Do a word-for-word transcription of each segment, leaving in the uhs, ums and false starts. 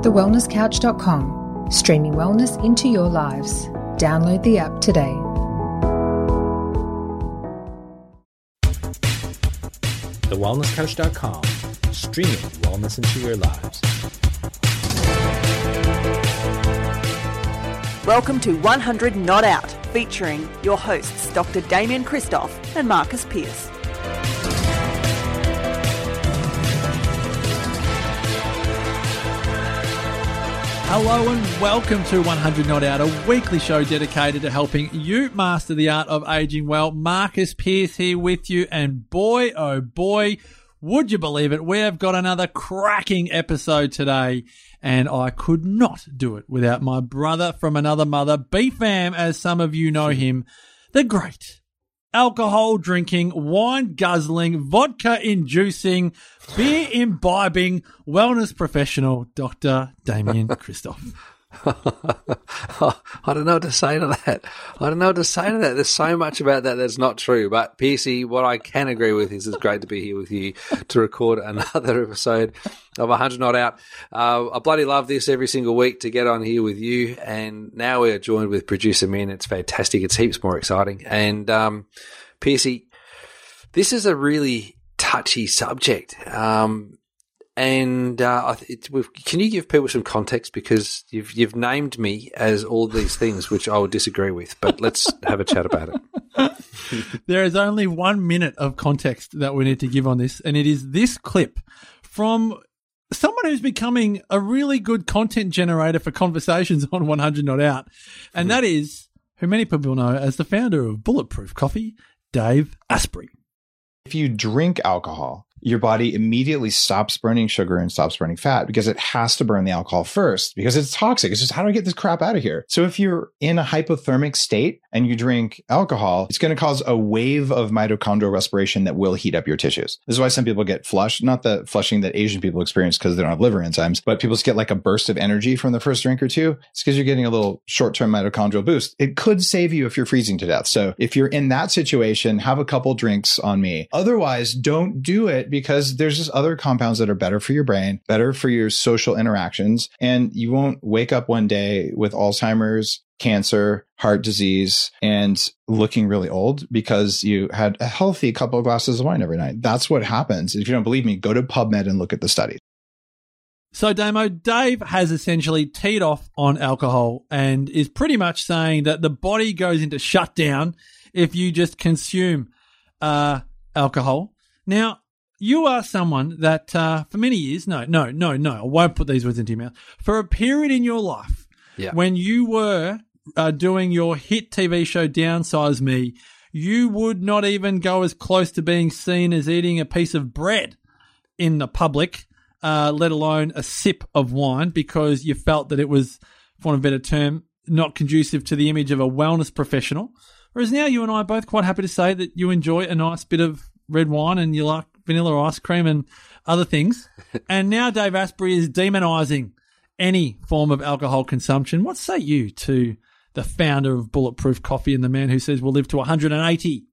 the wellness couch dot com, streaming wellness into your lives. Download the app today. the wellness couch dot com, streaming wellness into your lives. Welcome to one hundred Not Out, featuring your hosts Doctor Damien Christoph and Marcus Pearce. Hello and welcome to one hundred Not Out, a weekly show dedicated to helping you master the art of aging well. Marcus Pearce here with you, and boy, oh boy, would you believe it, we have got another cracking episode today, and I could not do it without my brother from another mother, B-Fam, as some of you know him, the great alcohol drinking, wine guzzling, vodka inducing, beer imbibing, wellness professional, Doctor Damien Christoph. I don't know what to say to that. I don't know what to say to that. There's so much about that that's not true. But Piercy, what I can agree with is it's great to be here with you to record another episode of one hundred Not Out. Uh, I bloody love this every single week to get on here with you. And now we are joined with producer Min. It's fantastic. It's heaps more exciting. And um, Piercy, this is a really touchy subject. Um And uh, it, can you give people some context, because you've you've named me as all these things, which I would disagree with. But let's have a chat about it. There is only one minute of context that we need to give on this, and it is this clip from someone who's becoming a really good content generator for conversations on one hundred Not Out, and that is who many people know as the founder of Bulletproof Coffee, Dave Asprey. If you drink alcohol, your body immediately stops burning sugar and stops burning fat because it has to burn the alcohol first because it's toxic. It's just, how do I get this crap out of here? So if you're in a hypothermic state and you drink alcohol, it's going to cause a wave of mitochondrial respiration that will heat up your tissues. This is why some people get flushed, not the flushing that Asian people experience because they don't have liver enzymes, but people just get like a burst of energy from the first drink or two. It's because you're getting a little short-term mitochondrial boost. It could save you if you're freezing to death. So if you're in that situation, have a couple drinks on me. Otherwise, don't do it, because there's just other compounds that are better for your brain, better for your social interactions, and you won't wake up one day with Alzheimer's, cancer, heart disease, and looking really old because you had a healthy couple of glasses of wine every night. That's what happens. If you don't believe me, go to PubMed and look at the study. So, Damo, Dave has essentially teed off on alcohol and is pretty much saying that the body goes into shutdown if you just consume uh, alcohol. Now, you are someone that uh, for many years, no, no, no, no, I won't put these words into your mouth. For a period in your life, yeah. when you were uh, doing your hit T V show Downsize Me, you would not even go as close to being seen as eating a piece of bread in the public, uh, let alone a sip of wine, because you felt that it was, for want of a better term, not conducive to the image of a wellness professional. Whereas now you and I are both quite happy to say that you enjoy a nice bit of red wine and you like vanilla ice cream and other things. And now Dave Asprey is demonising any form of alcohol consumption. What say you to the founder of Bulletproof Coffee and the man who says we'll live to one hundred eighty?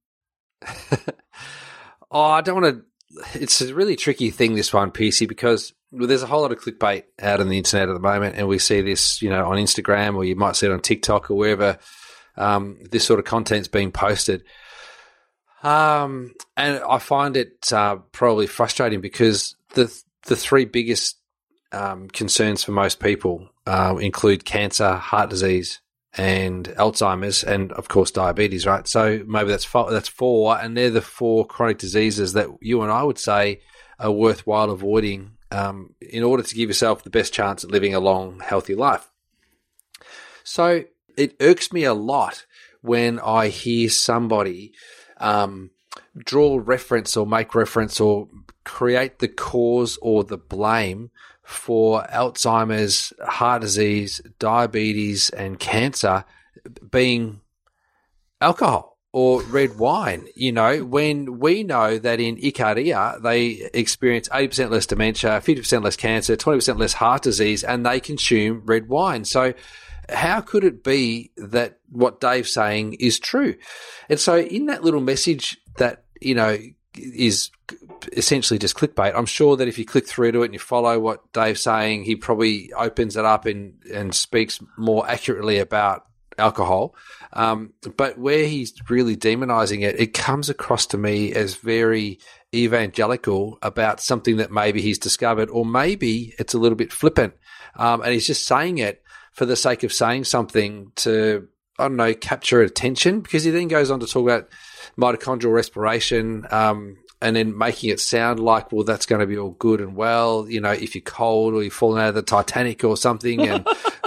Oh, I don't want to. It's a really tricky thing, this one, P C, because well, there's a whole lot of clickbait out on the internet at the moment, and we see this, you know, on Instagram, or you might see it on TikTok or wherever um, this sort of content's being posted. Um, and I find it uh, probably frustrating because the the three biggest um, concerns for most people uh, include cancer, heart disease, and Alzheimer's, and of course diabetes. Right, so maybe that's four, that's four, and they're the four chronic diseases that you and I would say are worthwhile avoiding um, in order to give yourself the best chance at living a long, healthy life. So it irks me a lot when I hear somebody Um, draw reference or make reference or create the cause or the blame for Alzheimer's, heart disease, diabetes, and cancer being alcohol or red wine. You know, when we know that in Icaria they experience eighty percent less dementia, fifty percent less cancer, twenty percent less heart disease, and they consume red wine. So how could it be that what Dave's saying is true? And so in that little message that, you know, is essentially just clickbait. I'm sure that if you click through to it and you follow what Dave's saying, he probably opens it up and, and speaks more accurately about alcohol. Um, but where he's really demonizing it, it comes across to me as very evangelical about something that maybe he's discovered, or maybe it's a little bit flippant. Um, and he's just saying it for the sake of saying something to, I don't know, capture attention, because he then goes on to talk about mitochondrial respiration, um, and then making it sound like, well, that's going to be all good and well, you know, if you're cold or you're falling out of the Titanic or something. And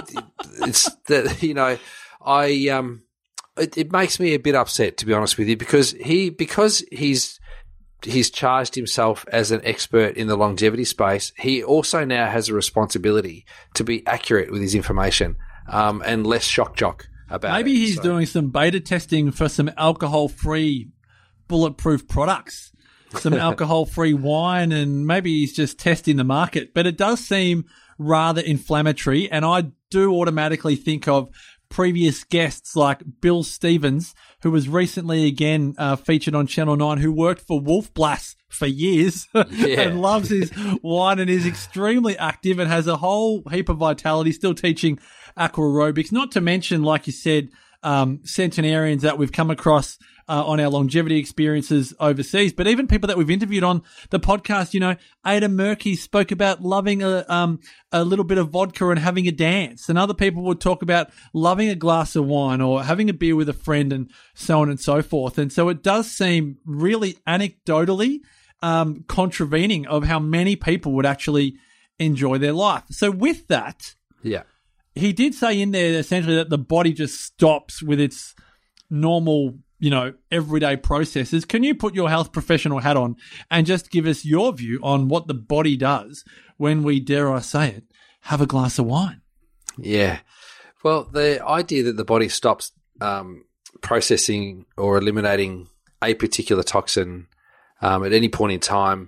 it's that, you know, I, um, it, it makes me a bit upset, to be honest with you, because he, because he's, he's charged himself as an expert in the longevity space, he also now has a responsibility to be accurate with his information, um, and less shock jock about Maybe it. he's So- doing some beta testing for some alcohol-free bulletproof products, some alcohol-free wine, and maybe he's just testing the market. But it does seem rather inflammatory, and I do automatically think of previous guests like Bill Stevens, who was recently again uh, featured on Channel nine, who worked for Wolf Blass for years Yeah. and loves his wine and is extremely active and has a whole heap of vitality, still teaching aqua aerobics, not to mention, like you said, um, centenarians that we've come across uh, on our longevity experiences overseas, but even people that we've interviewed on the podcast. You know, Ada Murky spoke about loving a, um, a little bit of vodka and having a dance, and other people would talk about loving a glass of wine or having a beer with a friend, and so on and so forth. And so it does seem really anecdotally um, contravening of how many people would actually enjoy their life. So with that, Yeah. he did say in there essentially that the body just stops with its normal, you know, everyday processes. Can you put your health professional hat on and just give us your view on what the body does when we, dare I say it, have a glass of wine? Yeah. Well, the idea that the body stops um, processing or eliminating a particular toxin um, at any point in time,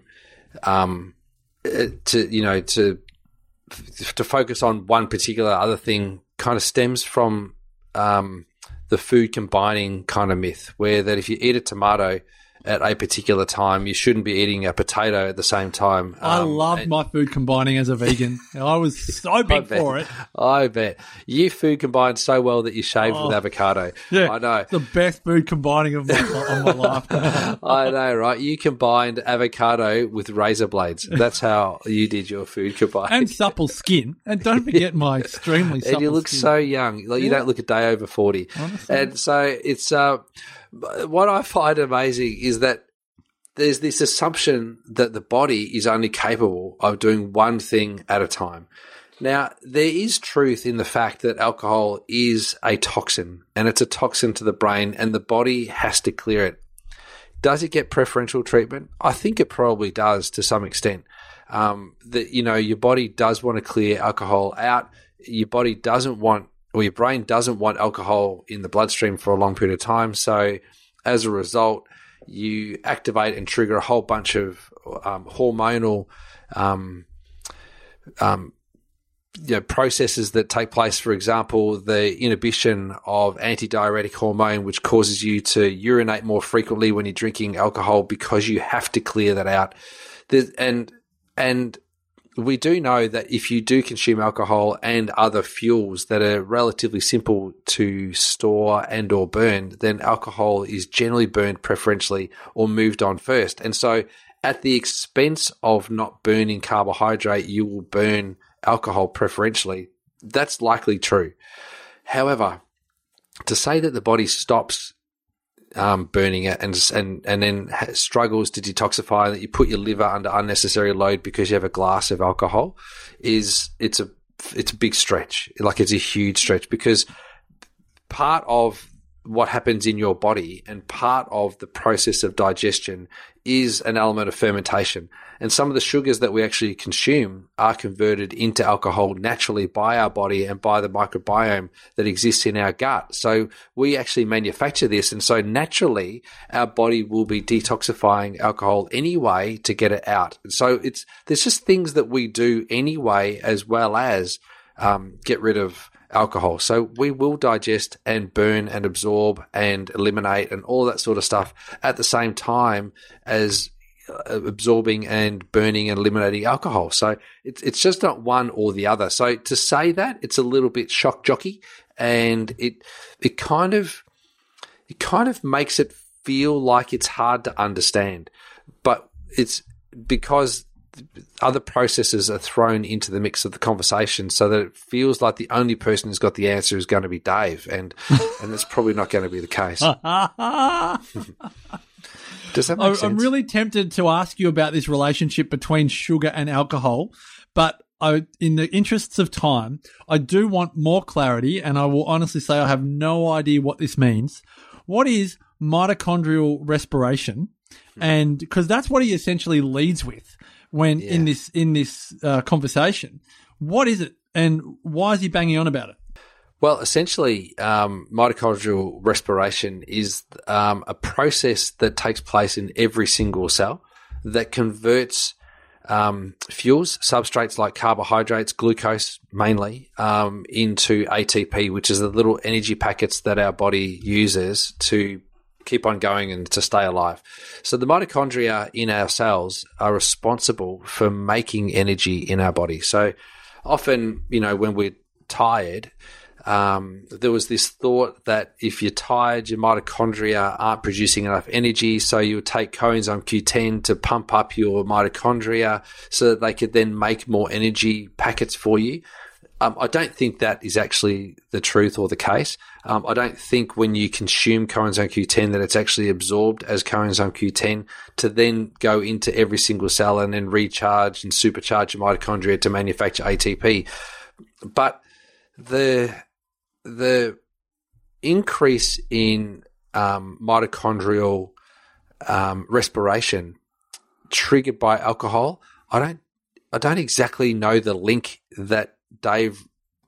um, it- to you know to to focus on one particular other thing, kind of stems from um, the food combining kind of myth, where that if you eat a tomato at a particular time, you shouldn't be eating a potato at the same time. I Um, love and- my food combining as a vegan. I was so I big bet. for it. I bet. You food combined so well that you shaved Oh. with avocado. Yeah, I know. the best food combining of my, of my life. I know, right? You combined avocado with razor blades. That's how you did your food combined. And supple skin. And don't forget my extremely supple And you look skin. so young. Like, you Yeah. don't look a day over forty. Honestly. And so it's uh, what I find amazing is that there's this assumption that the body is only capable of doing one thing at a time. Now, there is truth in the fact that alcohol is a toxin, and it's a toxin to the brain, and the body has to clear it. Does it get preferential treatment? I think it probably does to some extent. Um, that, you know, your body does want to clear alcohol out. Your body doesn't want, or your brain doesn't want alcohol in the bloodstream for a long period of time. So as a result, you activate and trigger a whole bunch of um, hormonal um, um, you know, processes that take place. For example, the inhibition of antidiuretic hormone, which causes you to urinate more frequently when you're drinking alcohol because you have to clear that out. There's, and and we do know that if you do consume alcohol and other fuels that are relatively simple to store and or burn, then alcohol is generally burned preferentially or moved on first. And so at the expense of not burning carbohydrate, you will burn alcohol preferentially. That's likely true. However, to say that the body stops um, burning it and and and then ha- struggles to detoxify, that you put your liver under unnecessary load because you have a glass of alcohol, is it's a it's a big stretch. Like, it's a huge stretch, because part of what happens in your body and part of the process of digestion is an element of fermentation. And some of the sugars that we actually consume are converted into alcohol naturally by our body and by the microbiome that exists in our gut. So we actually manufacture this. And so naturally, our body will be detoxifying alcohol anyway to get it out. So it's, there's just things that we do anyway, as well as um, get rid of alcohol. So we will digest and burn and absorb and eliminate and all that sort of stuff at the same time as absorbing and burning and eliminating alcohol. So it's it's just not one or the other. So to say that, it's a little bit shock jockey, and it it kind of it kind of makes it feel like it's hard to understand, but it's because other processes are thrown into the mix of the conversation, so that it feels like the only person who's got the answer is going to be Dave, and and that's probably not going to be the case. Does that make sense? I'm really tempted to ask you about this relationship between sugar and alcohol, but I, in the interests of time, I do want more clarity, and I will honestly say I have no idea what this means. What is mitochondrial respiration? And because that's what he essentially leads with when yeah. in this in this uh, conversation. What is it, and why is he banging on about it? Well, essentially, um, mitochondrial respiration is um, a process that takes place in every single cell that converts um, fuels, substrates like carbohydrates, glucose mainly, um, into A T P, which is the little energy packets that our body uses to keep on going and to stay alive. So the mitochondria in our cells are responsible for making energy in our body. So often, you know, when we're tired, Um, there was this thought that if you're tired, your mitochondria aren't producing enough energy, so you would take coenzyme Q ten to pump up your mitochondria so that they could then make more energy packets for you. Um, I don't think that is actually the truth or the case. Um, I don't think when you consume coenzyme Q ten that it's actually absorbed as coenzyme Q ten to then go into every single cell and then recharge and supercharge your mitochondria to manufacture A T P. But the the increase in um, mitochondrial um, respiration triggered by alcohol, I don't, I don't exactly know the link that Dave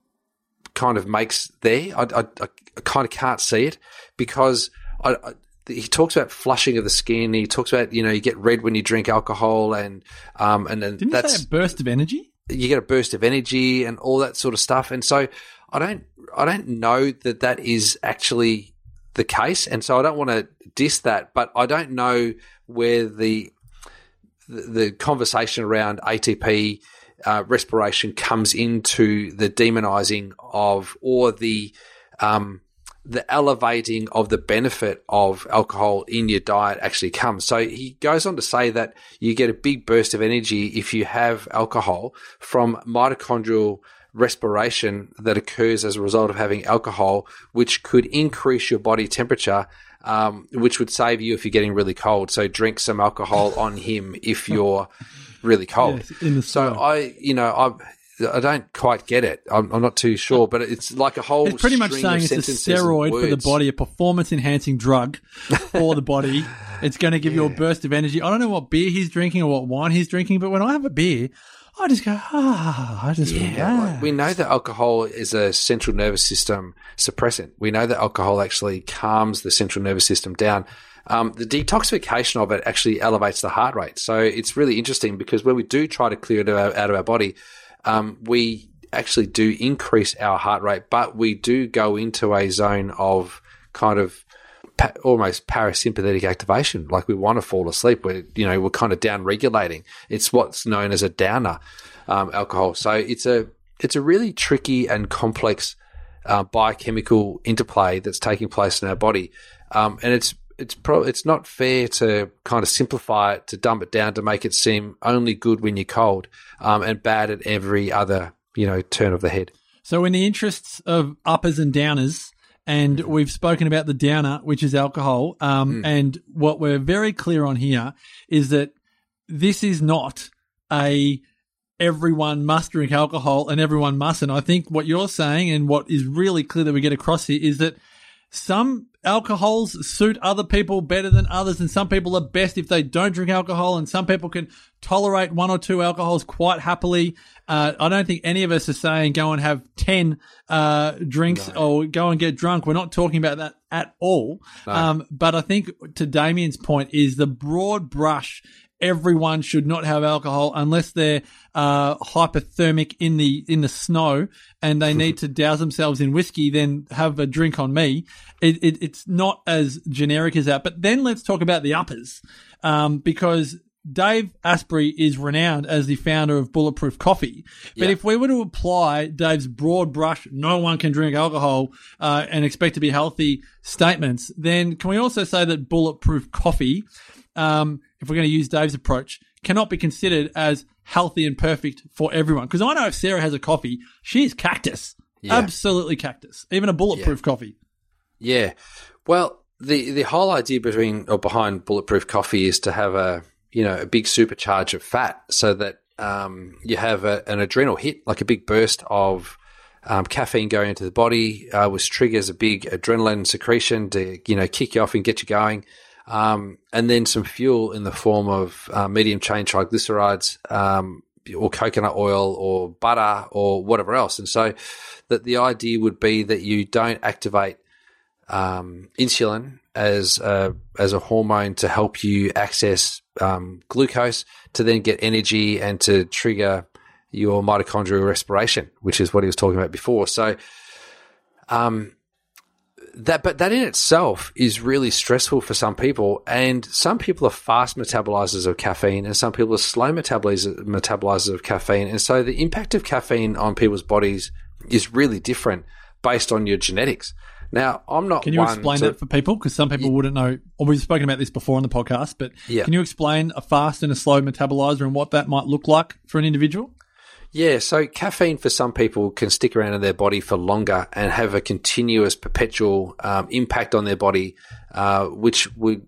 kind of makes there. I, I, I kind of can't see it because I, I, he talks about flushing of the skin. He talks about, you know, you get red when you drink alcohol, and um, and then Didn't that's you say a burst of energy. You get a burst of energy and all that sort of stuff. And so I don't, I don't know that that is actually the case. And so I don't want to diss that, but I don't know where the the, the conversation around A T P uh, respiration comes into the demonizing of or the um, the elevating of the benefit of alcohol in your diet actually comes. So he goes on to say that you get a big burst of energy if you have alcohol from mitochondrial respiration that occurs as a result of having alcohol, which could increase your body temperature, um, which would save you if you're getting really cold. So drink some alcohol on him if you're really cold. Yes, in the so snow. I, you know, I. I don't quite get it. I'm, I'm not too sure, but it's like a whole. It's pretty much string saying of it's a sentences and steroid for the words. body, a performance-enhancing drug for the body. It's going to give you a burst of energy. I don't know what beer he's drinking or what wine he's drinking, but when I have a beer, I just go, ah, I just Yeah, relax. like we know that alcohol is a central nervous system suppressant. We know that alcohol actually calms the central nervous system down. Um, the detoxification of it actually elevates the heart rate. So it's really interesting because when we do try to clear it out out of our body, um, we actually do increase our heart rate, but we do go into a zone of kind of pa- almost parasympathetic activation. Like we want to fall asleep. We're, you know, we're kind of down regulating. It's what's known as a downer, um, alcohol. So it's a, it's a really tricky and complex, uh, biochemical interplay that's taking place in our body. Um, and it's, it's pro- it's not fair to kind of simplify it, to dumb it down, to make it seem only good when you're cold, um, and bad at every other, you know, turn of the head. So in the interests of uppers and downers, and we've spoken about the downer, which is alcohol, um, mm. and what we're very clear on here is that this is not a everyone must drink alcohol and everyone mustn't. I think what you're saying and what is really clear that we get across here is that some alcohols suit other people better than others, and some people are best if they don't drink alcohol, and some people can tolerate one or two alcohols quite happily. Uh, I don't think any of us are saying go and have ten uh, drinks no. or go and get drunk. We're not talking about that at all. No. Um, but I think to Damien's point is the broad brush. Everyone should not have alcohol unless they're uh, hypothermic in the in the snow and they need to douse themselves in whiskey. Then have a drink on me. It, it, it's not as generic as that. But then let's talk about the uppers, um, because Dave Asprey is renowned as the founder of Bulletproof Coffee. But Yeah. if we were to apply Dave's broad brush, no one can drink alcohol uh, and expect to be healthy statements, then can we also say that Bulletproof Coffee, um, if we're going to use Dave's approach, cannot be considered as healthy and perfect for everyone? Because I know if Sarah has a coffee, she's cactus. Yeah. Absolutely cactus. Even a Bulletproof Yeah. coffee. Yeah. Well, the the whole idea between or behind Bulletproof Coffee is to have a you know a big supercharge of fat, so that um, you have a, an adrenal hit, like a big burst of um, caffeine going into the body, uh, which triggers a big adrenaline secretion to you know kick you off and get you going, um, and then some fuel in the form of uh, medium chain triglycerides, um, or coconut oil, or butter, or whatever else. And so, that the idea would be that you don't activate Um, insulin as a, as a hormone to help you access um, glucose to then get energy and to trigger your mitochondrial respiration, which is what he was talking about before. So, um, that but that in itself is really stressful for some people, and some people are fast metabolizers of caffeine, and some people are slow metabolizers metabolizers of caffeine, and so the impact of caffeine on people's bodies is really different based on your genetics. Now, I'm not Can you one explain to, that for people? Because some people wouldn't know, or we've spoken about this before on the podcast, but Yeah. can you explain a fast and a slow metabolizer and what that might look like for an individual? Yeah, so caffeine for some people can stick around in their body for longer and have a continuous, perpetual um, impact on their body, uh, which would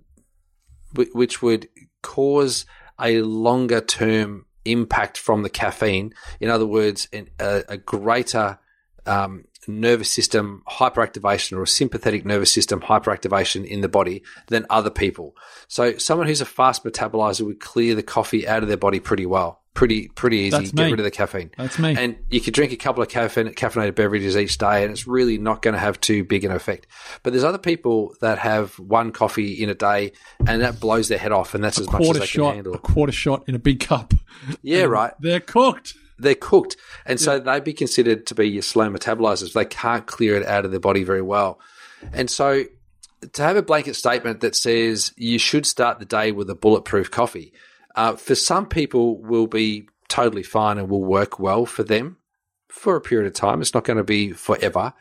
which would cause a longer term impact from the caffeine. In other words, an, a, a greater um, nervous system hyperactivation or a sympathetic nervous system hyperactivation in the body than other people. So someone who's a fast metabolizer would clear the coffee out of their body pretty well. Pretty pretty easy. That's Get me. rid of the caffeine. That's me. And you could drink a couple of caffeine, caffeinated beverages each day, and it's really not going to have too big an effect. But there's other people that have one coffee in a day, and that blows their head off, and that's as much as quarter they shot, can handle. a quarter shot in a big cup. Yeah, And right. They're cooked. They're cooked, and so they'd be considered to be your slow metabolizers. They can't clear it out of their body very well. And so to have a blanket statement that says you should start the day with a bulletproof coffee, uh, for some people will be totally fine and will work well for them for a period of time. It's not going to be forever.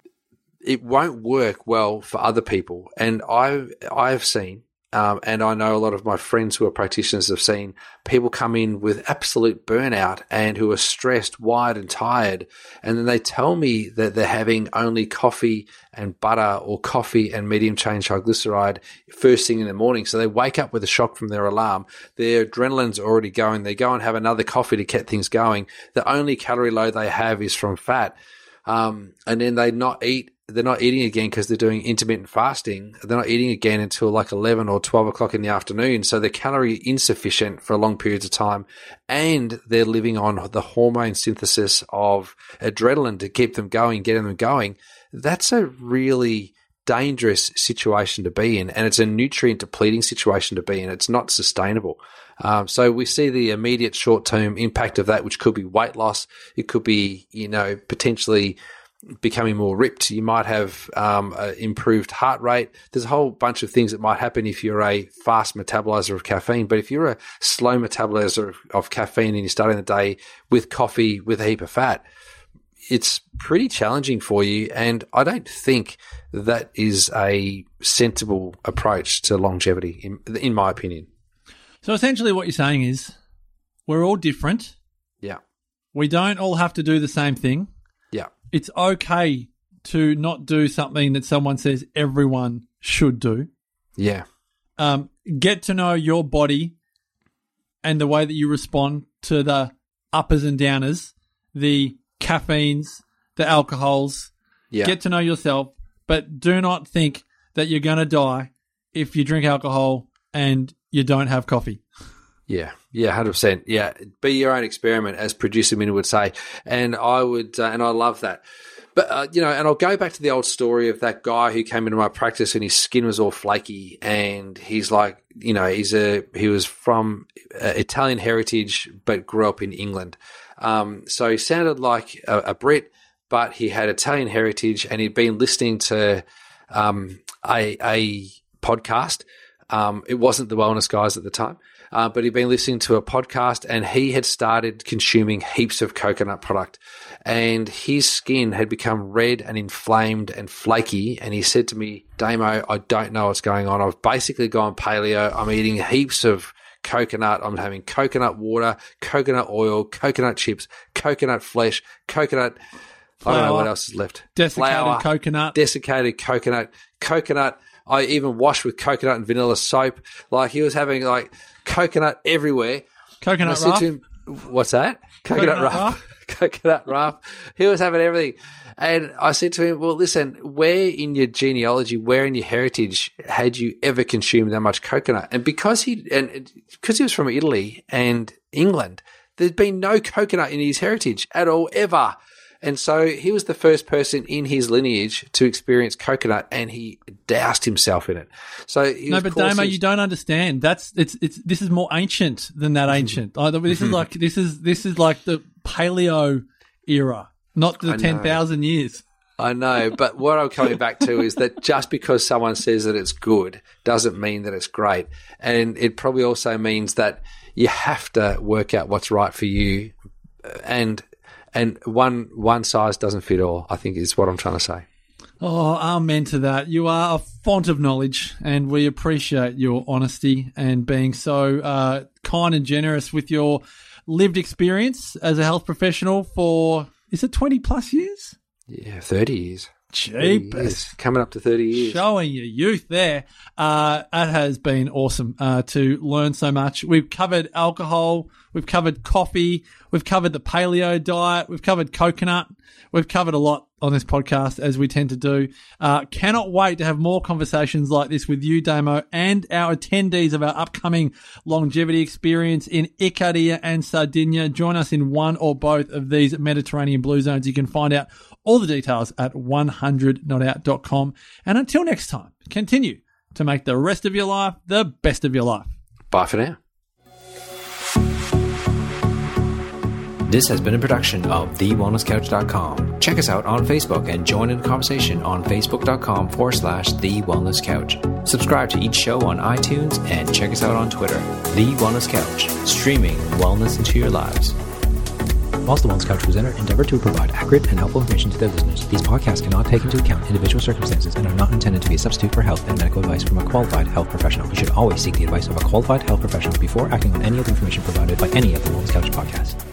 It won't work well for other people. And I've, I've seen, um, and I know a lot of my friends who are practitioners have seen people come in with absolute burnout and who are stressed, wired and tired. And then they tell me that they're having only coffee and butter or coffee and medium chain triglyceride first thing in the morning. So they wake up with a shock from their alarm. Their adrenaline's already going. They go and have another coffee to get things going. The only calorie load they have is from fat. Um, and then they not eat. They're not eating again because they're doing intermittent fasting. They're not eating again until like eleven or twelve o'clock in the afternoon. So they're calorie insufficient for long periods of time. And they're living on the hormone synthesis of adrenaline to keep them going, getting them going. That's a really dangerous situation to be in. And it's a nutrient depleting situation to be in. It's not sustainable. Um, so we see the immediate short-term impact of that, which could be weight loss. It could be, you know, potentially becoming more ripped. You might have um, a improved heart rate. There's a whole bunch of things that might happen if you're a fast metabolizer of caffeine. But if you're a slow metabolizer of, of caffeine and you're starting the day with coffee with a heap of fat, it's pretty challenging for you. And I don't think that is a sensible approach to longevity, in, in my opinion. So essentially what you're saying is we're all different. Yeah. We don't all have to do the same thing. Yeah. It's okay to not do something that someone says everyone should do. Yeah. Um, get to know your body and the way that you respond to the uppers and downers, the caffeines, the alcohols. Yeah. Get to know yourself, but do not think that you're going to die if you drink alcohol and you don't have coffee. Yeah, yeah, one hundred percent. Yeah, be your own experiment, as producer Minna would say. And I would, uh, and I love that. But, uh, you know, and I'll go back to the old story of that guy who came into my practice and his skin was all flaky. And he's like, you know, he's a, he was from uh, Italian heritage, but grew up in England. Um, so he sounded like a, a Brit, but he had Italian heritage and he'd been listening to um, a, a podcast. Um, it wasn't the Wellness Guys at the time. uh, but he'd been listening to a podcast and he had started consuming heaps of coconut product, and his skin had become red and inflamed and flaky. And he said to me, Damo, I don't know what's going on. I've basically gone paleo. I'm eating heaps of coconut. I'm having coconut water, coconut oil, coconut chips, coconut flesh, coconut. Flour, I don't know what else is left. Desiccated Flour, coconut. Desiccated coconut. Coconut. I even washed with coconut and vanilla soap. Like, he was having like coconut everywhere. Coconut I said rough. to him, what's that? Coconut, Coconut rough. rough. Coconut rough. He was having everything. And I said to him, well, listen, where in your genealogy, where in your heritage had you ever consumed that much coconut? And because he, and because he was from Italy and England, there's been no coconut in his heritage at all, ever. And so he was the first person in his lineage to experience coconut, and he doused himself in it. So he no, was but coursing- Damo, you don't understand. That's it's it's this is more ancient than that ancient. Like, this is like this is this is like the paleo era, not the I know. ten thousand years. I know, but what I'm coming back to is that just because someone says that it's good doesn't mean that it's great. And it probably also means that you have to work out what's right for you, and and one one size doesn't fit all, I think is what I'm trying to say. Oh, amen to that. You are a font of knowledge, and we appreciate your honesty and being so uh, kind and generous with your lived experience as a health professional for, is it twenty plus years? Yeah, thirty years. Jeepers. Coming up to thirty years. Showing your youth there. Uh, it has been awesome uh, to learn so much. We've covered alcohol. We've covered coffee. We've covered the paleo diet. We've covered coconut. We've covered a lot on this podcast, as we tend to do. Uh, cannot wait to have more conversations like this with you, Damo, and our attendees of our upcoming longevity experience in Icaria and Sardinia. Join us in one or both of these Mediterranean blue zones. You can find out all the details at one hundred not out dot com. And until next time, continue to make the rest of your life the best of your life. Bye for now. This has been a production of the wellness couch dot com. Check us out on Facebook and join in the conversation on facebook.com forward slash the wellness couch. Subscribe to each show on iTunes and check us out on Twitter. The Wellness Couch, streaming wellness into your lives. Whilst the Wellness Couch presenter endeavor to provide accurate and helpful information to their listeners, these podcasts cannot take into account individual circumstances and are not intended to be a substitute for health and medical advice from a qualified health professional. You should always seek the advice of a qualified health professional before acting on any of the information provided by any of the Wellness Couch podcasts.